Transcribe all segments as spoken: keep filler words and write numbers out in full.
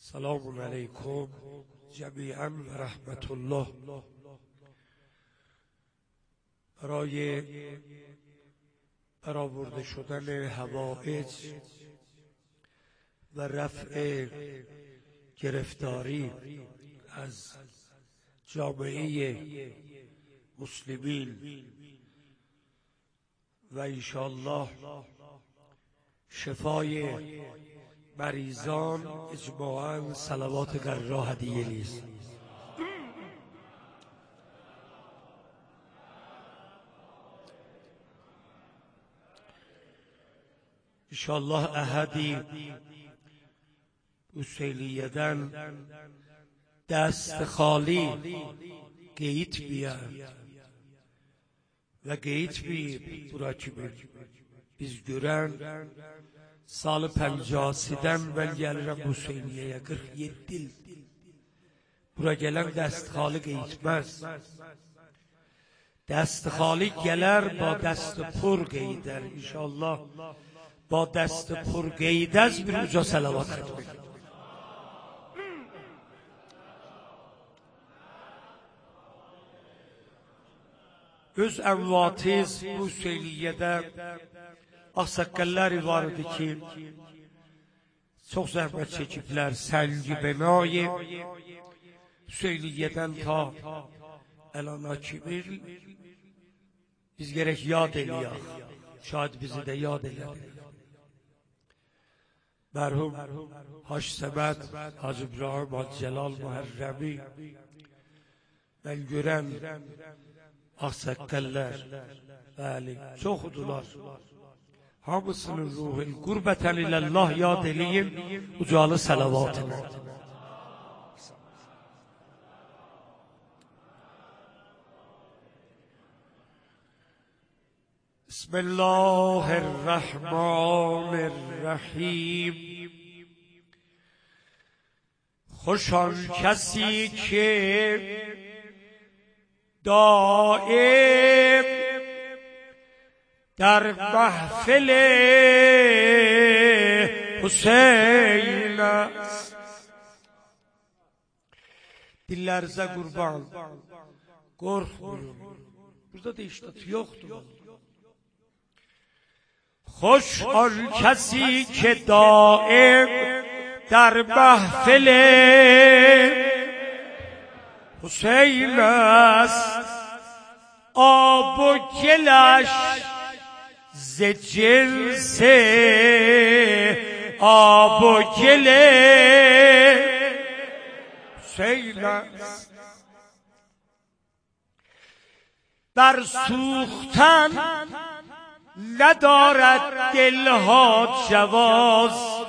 سلام علیکم جمیعا و رحمت الله. برای برآورده شدن حوائج و رفع گرفتاری از جامعه مسلمین و انشاءالله شفای مریضان اجماعاً صلوات گرا هدیه نیست. انشاءالله احدی حسینیدن دست خالی گیت بیاد ve gitmeyip bura kimi biz gören salı pencasiden ben gelirim Hüseyniye'ye kırk yedi il bura gelen dest hali gitmez, dest hali geler با دست پر gider inşallah. با دست پر گیدز bir uca salavat etmek. Öz əmvatiz bu Hüseyniyyədə ağsaqqalları var idi ki, çox zəhmət çəkiblər səngi binayı Hüseyniyyədən ta əlana kimi biz gerek yad eləyək, şayad bizi də yad elədik. Mərhum Hacı Səməd, Hacı İbrahim, Hacı Cəlal, Muhərrəmi mən görən ağsaqqallar, bəli, çoxdular. Hamısının ruhun qurbətən iləllah yad eləyim, ucalı salavatını. Bismillahirrahmanirrahim. خوش آن کسی که دائم در محفل حسین است. Dillərinizə qurban, qorxmayın. Burada da iştat yoxdur. خوش آن کسی که دائم در محفل حسین است. آب و گلش ز جنس آب و گل حسین است. بر سوختن ندارد دلها جواز.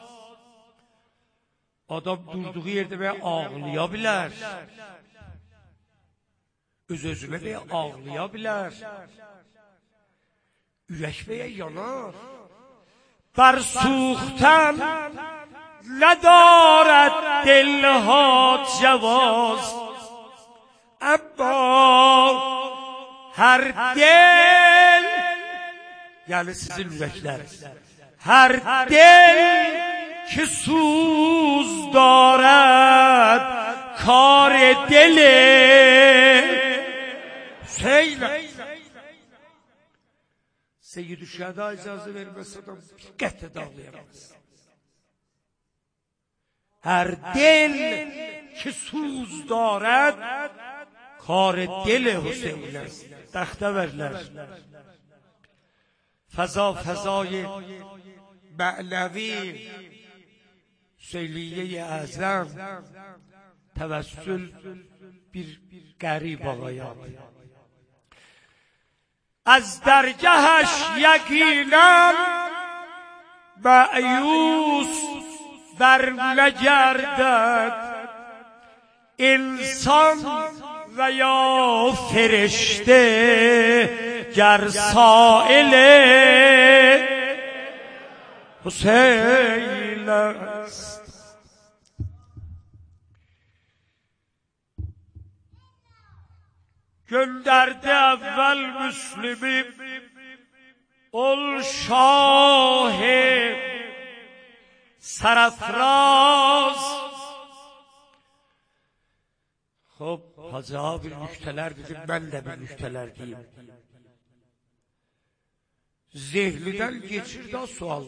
Adam durduğu yerde ve ağlayabilir. Öz-özünə də ağlayabilir. Ürək bəyə yanar. بر سوختن ندارد دلها جواز. اما her دل yani sizin ürəkləriniz her دل که سوز دارد کار دل حسین. Seyyid-i Şüheda icazə verməsə adam qəttə dağlayamaz. Her dil ki suz دارد کار دل حسین است. تخته verlər. فضا فضای معنوی Hüseyniye Azam tevessül bir garip ağayan. از درگهش یقینا مأیوس بر نگردد انسان و یا فرشته گر سائل حسین است. gönderdi evvel Müslüm'ü ol şah-ı serafraz Hop, Hacı ağa bir nüktələr dedim, mən də bir nüktələr deyim. Zehlidən geçir da sual.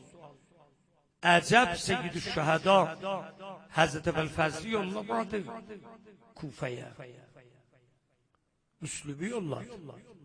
Əcəb Seyyid-i Şəhəda Həzrət Əbəlfəzli yollamadı Kufəyə. Müslümü yolladı.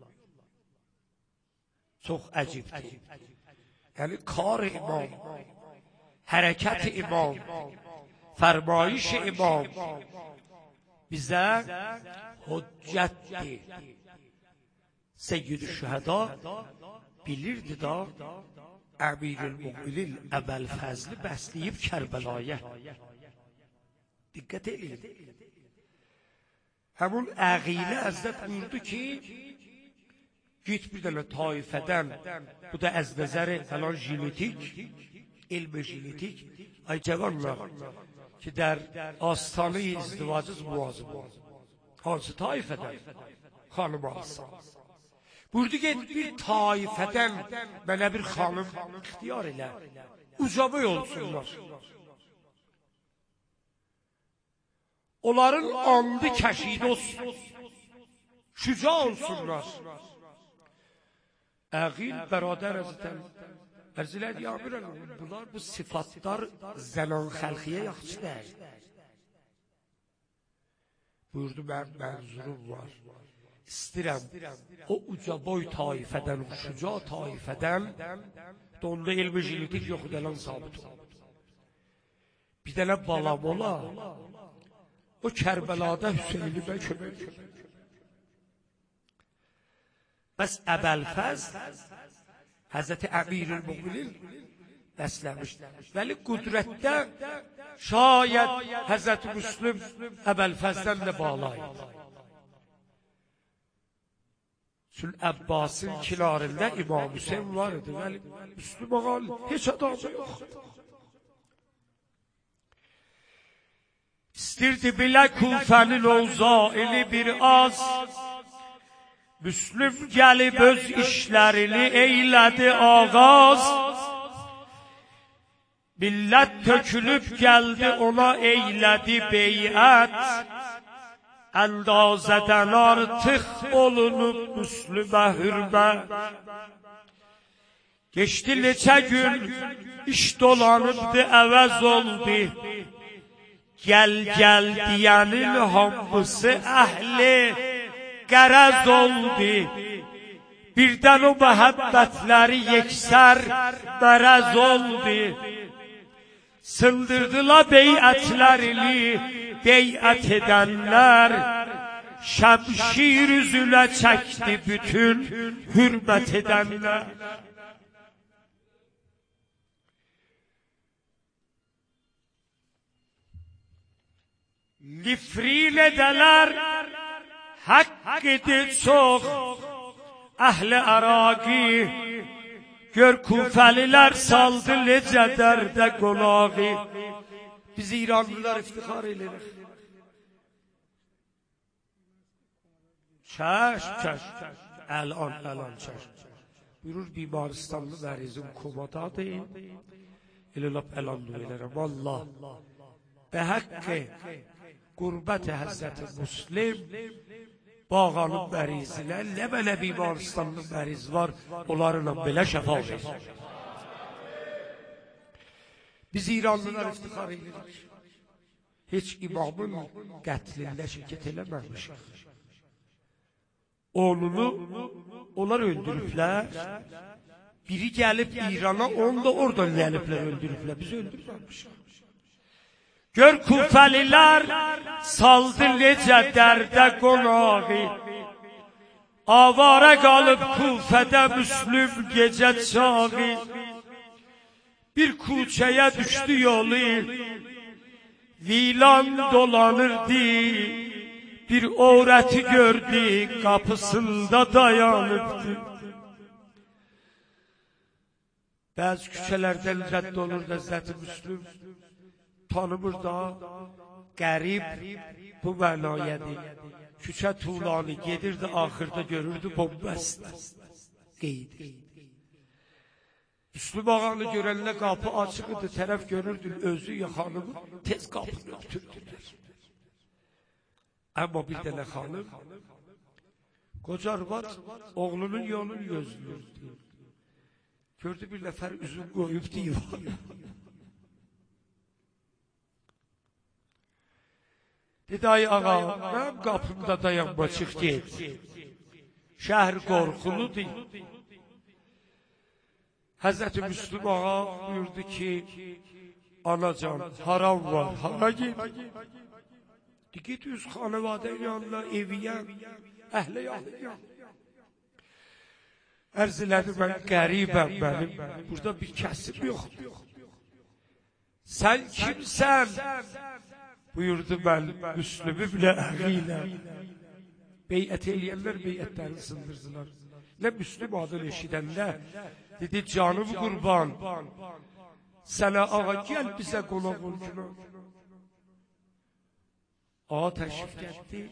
Çox əcibdir. Yəni kar imam, hərəkət imam, fərmayış imam bizə hüccətdir. Seyyid-i Şəhəda bilirdi da Əmirül-Müminin Əbəlfəzli bəsləyib Kərbəlaya. Diqqət edin. Həmin əqilə Həzrət buyurdu ki, git bir dənə taifədən, bu da əz nəzəri falan jinetik, ilmi jinetik, ay cavanlar ki, der astanı izdivacız muazım. Hansı taifədən? Xanım alsan. Buyurdu ki, bir taifədən mənə bir xanım ixtiyar elə, ucaboy olsunlar. Onların andı kəşid olsun, şüca olsunlar. Əqil, bəradər əzətən, ərziləd yağmırən, bunlar bu sifatlar zənan xəlqiyə yaxçıdır. Buyurdu, mən mənzurum var. İstirəm, o ucaboy taifədən, o şüca taifədən, onda ilmi jinetik yox edələn sabit olur. Bir dənə balam ola, o Kərbəlada Hüseynimə kömək kömək. Bəs Əbəlfəz Həzrəti Əmirül-Müminin bəsləmişdir. Vəli qüdrətdə şayət Həzrəti Müslüm Əbəlfəzdən də bağlaydı. Sül-Əbbasın kinarında İmam Hüseyin var idi. Vəli Müslüm ağal heç adamı yoxdur. İstirdi bilə Kufənin ovzaini bir az, Müslüm gəlib öz işlərini eylədi ağaz, millət tökülüb gəldi ona eylədi beyət, əndazədən artıq olunub Müslümə hürmət. Geçdi neçə gün, iş dolanıbdı, əvəz oldu, gəl gəl deyənin hamısı əhli qərəz oldu, birdən o məhəbbətləri yeksər mərəz oldu. Sındırdılar beyətlərini, beyət edənlər, şəmşir üzülə çəkdi bütün hürmət edənlər. Nifrin edələr, haqq edir çox, əhl-i əraqi, gör Kufəlilər saldı necə dərdə qonağı. Biz İranlılar iftixar edirik. Çəş, çəş, əlan, əlan, çəş. Buyurur, bimarıstanlı mərizim komadadır, elə lap əlan duyularım. Vallah, bə haqqı, qurbət-i Həzrət-i Müslim, bağanın mərizilər, nə belə bimarıstanlı məriz var, onlarla belə şəfa verir. Biz İranlılar iftixar edirik. Heç imamın qətlində şirkət eləməmişik. Oğlunu onlar öldürüblər. Biri gəlib İrana, onu da oradan gəliblər öldürüblər. Biz öldürməmişik. Gör Kufəlilər saldı necə dərdə qonağı, avara qalıb Kufədə Müslüm gecə çağı. Bir kuçəyə düşdü yolu, vilan dolanırdı, bir övrəti gördü, qapısında dayanıbdı. Bəzi küçələrdən rədd olur Həzrəti Müslüm, tanımır da, qərib bu mənayədir. Küçə tuğlanı gedirdi, axırda görürdü, bombəst qeydir. Müslüm ağanı görəndə qapı açıq idi, tərəf görürdün, özü yaxanımı tez qapını ötürdülər. Ama bir tane hanım koca arvad oğlunun yolunu gözlüyor. Gördü bir nefer üzüm koyup divana. Dedi ay ağa, benim kapımda dayanma çık değil. Şehir korkuludur. Hazreti Müslüm ağa buyurdu ki, anacan haram var, hara git. Git üz hanıvadenin yanına, eviye, ehle yanına. Erzilədi ben qəribəm benim, burada bir kəsim yok. Sen kimsen? Buyurdu ben Müslüm'ü bile əğiyle. Beyət eləyənlər beyətlərini sındırdılar. Ne Müslüm adını eşidəndə, dedi canım qurban, sənə ağa gel bize qonaq olcuna. Ağa təşrif gəldi.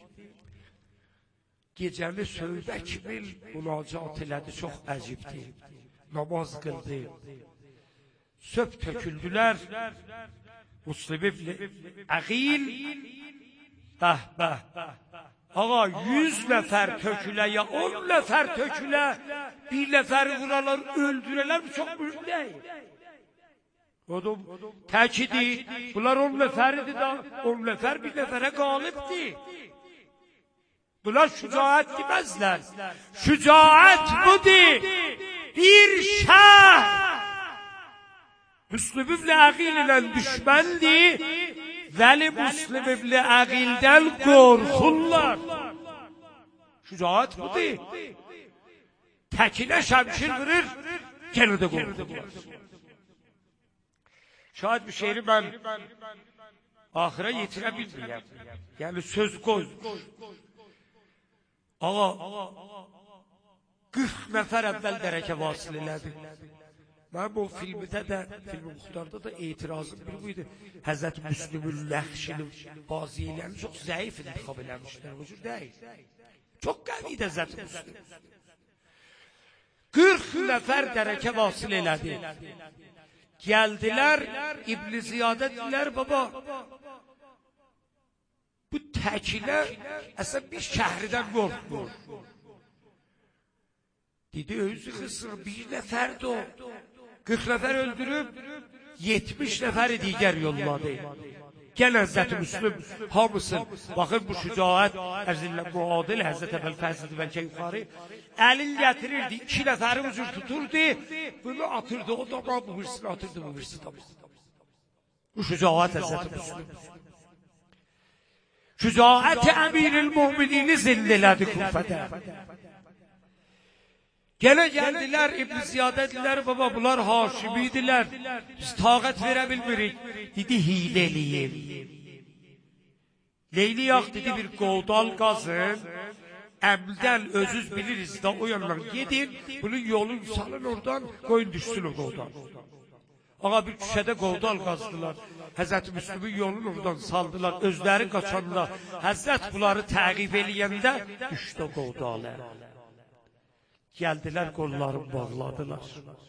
Gecəni sövbə kimi münacat elədi, çox əcibdir. Namaz qıldı. Söp töküldülər. Müslim ibn Əqil, bəh bəh. Ağa yüz nəfər tökülə ya on nəfər tökülə, bir nəfəri vuralar, öldürələr, çox mühüm deyil. Oğlum, təkidi, bunlar on nəfəridir da, on nəfər bir nəfərə qalibdir. Bunlar şücaət demezler. Şücaət budur. Bir şah Müslüm ibn Əqil ilə düşməndi, vəli Müslüm ibn Əqildən qorxurlar. Şücaət budur. Təkinə şəmşir vurur, gene de qorxurlar. Şayet bir şeyi ben ahire yetirə bilmirəm. Yani söz qoymuş. Ağa, qırx nəfər əvvəl dərəkə vasil elədi. Mən bu filmdə də, film-i muxtarda da etirazım bir buydu. Həzrət Müslümün Ləxşinin bazı eləyəni çox zəif intixab eləmişlər. O cür deyil. Çox qəviydi Həzrət Müslüm. qırx nəfər dərəkə vasil elədi. Gəldilər, İbn-i Ziyadə dedilər, baba, bu təkilə əslən bir şəhridən qorxmur. Dedi, özü xısır, bir nəfərdir o. qırx nəfər öldürüb, yetmiş nəfəri digər yolladı. Gəl Həzrət Müslüm, hamısın, baxın bu şücaət, ərzillə müadil, Həzrət Əbəl Fəzlidir bəlkə yuxarı, əlin gətirirdi, iki nəfəri ucur tuturdu, bunu atırdı, o da bu hırsını atırdı, bu hırsını atırdı. Bu şücaət Həzrət Müslüm. Şücaət-i Əmiril Mu'minini zilli elədi Kufədə. Gene geldiler, İbn-i Ziyadə dediler, baba bunlar Haşimidirlər, biz taqət verə bilmirik. Dedi, hile eləyim. Leyli yax dedi, bir qovdal qazın, əmdən özüz biliriz da o yandan gedin, bunun yolun salın oradan, qoyun düşsün o qovdal. Ağa bir küşədə qovdal qazdılar, Həzrət Müslümün yolunu oradan saldılar, özləri qaçanda, Həzrət bunları təqib eləyəndə, düşdü o qovdalı. Geldiler, kollarını bağladılar.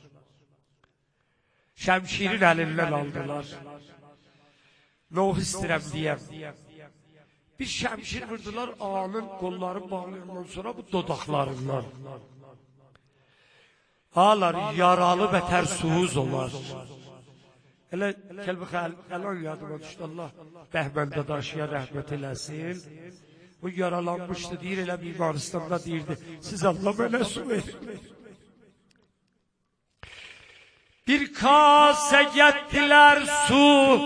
Şemşirin elinden aldılar. Ne istirəm diyem. Bir şemşir vurdular, ağanın kollarını bağlayandan sonra bu dodaklarından. Ağalar yaralı beter suuz olar. Hele kelbi xəlan yadıma düşdü, Allah Bəhmən dadaşıya rəhmət eləsin. Bu yaralanmıştı, deyir elə Bimaristanda deyirdi, siz Allah mənə su verin. Bir kase gettiler su,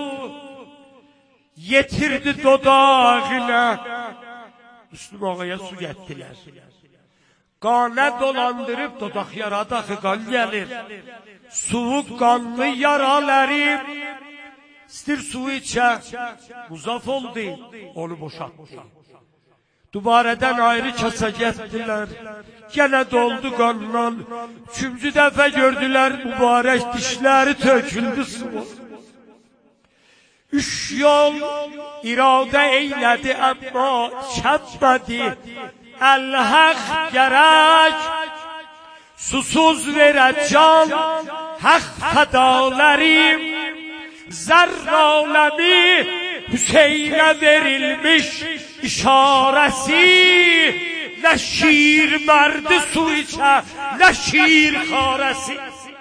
yetirdi dodağına, Müslüm ağaya su gettiler. Qana dolandırıp dodak yarada xıqal gelir, suğuk qanlı yaralarım, istir su içə, muzaf oldu, onu boşalttı. Dubareden ayrı kasa gettiler, gene doldu qandan, üçüncü dəfə gördüler, mübarək dişleri töküldü su. Üç yol iradə eylədi, amma çatmadı, el-haq gərək, susuz verəcəm, haq fədalərim, zərr aləmi, Hüseyin'e verilmiş işaresi, ne şiir merdi su içe, ne şiir xaresi.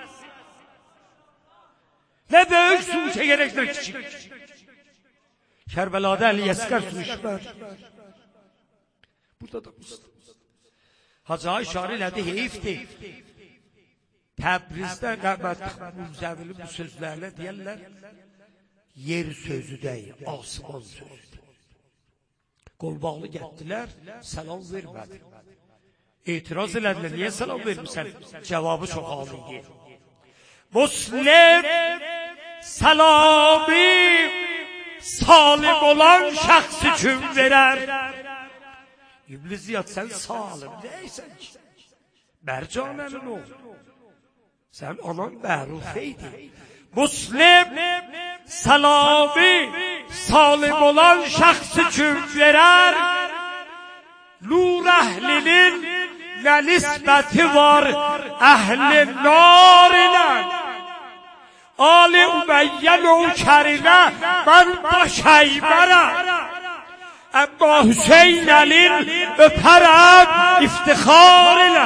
Ne büyük su içe gerek ne küçük. Kerbela'da Ali Yeskar su içmer. Burada da Müslüman. Hacı işare elədi, heyifdir. Təbrizdə Qəmət Müzəvili bu sözlərlə deyərlər, yer sözü deyil, asman sözüdür. Qolbağlı getdilər, səlam vermədi. İtiraz elədilər, niyə səlam vermirsən? Cavabı çox alıydı. Müslim salami salim olan şəxs üçün verər. İblis Ziyad, sən salim deysən ki, Mərcanənin oğlu. Sən anan mərufeydin. Müslim salami salim olan şəxs üçün verər. Nur əhlinin nə nisbəti var əhl-i nar ilə. Ali Ümeyyə nökərinə mən baş əymərəm. Əmma Hüseyin Əlin öpərəm iftixar ilə.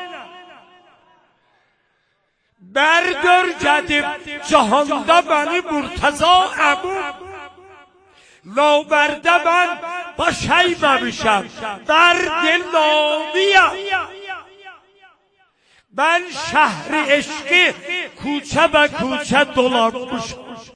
Bərdör gedib cahanda məni Murtaza əmum. Navbərdə mən baş əyməmişəm. Bərd-i naviyəm. Mən şəhri eşqi kuçə bə kuçə dolanmışam.